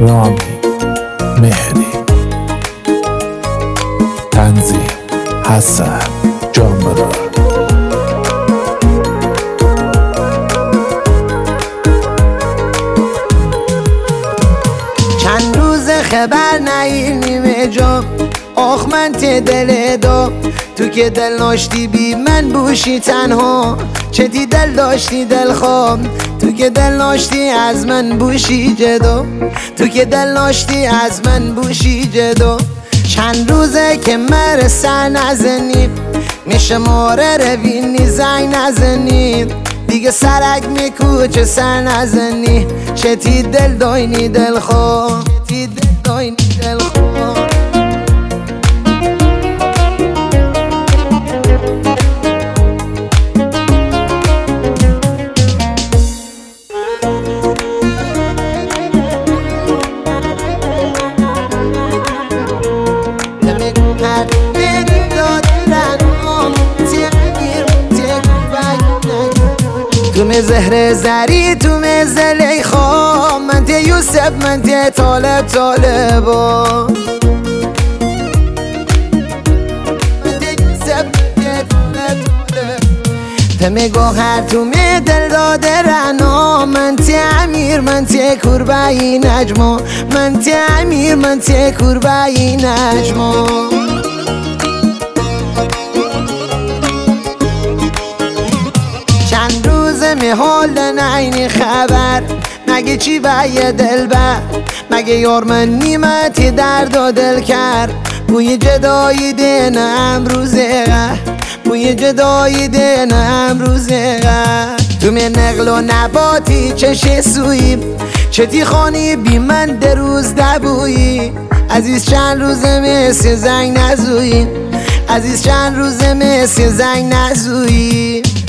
رامی مهری، تنظیم حسن جانبرار. چند روز خبر نیمه جا آخ من ته دل دا، تو که دل داشتی بی من بوشی تنها، چتی دل داشتی دل خواب، تو که دل داشتی از من بوشی جدا، تو که دل داشتی از من بوشی جدا. چند روزه که مر سر نزنی میشه ماره روینی زنگ نزنی، دیگه سرک میکوچه سر نزنی، چتی دل داینی دل خواب، چتی دل داینی دل خواب. تو زهر زری تو زلیخا، من ته یوسف من ته طالب طالبا، من ته یوسف من ته طالب طالب. ته گوهر تو دل داده رنا، من ته امیر من ته کربایی نجما، من ته امیر من ته کربایی نجما. حال نینی خبر مگه چی بایه دل بر، مگه یار من نیمتی درد و دل کرد، بوی جدایی دین امروزه بوی جدایی دین امروزه. تو من نقل و نباتی چشه سویی، چتی خانی بی من در روز دبویی، عزیز چند روز مثل زنگ نزویی، عزیز چند روز مثل زنگ نزویی.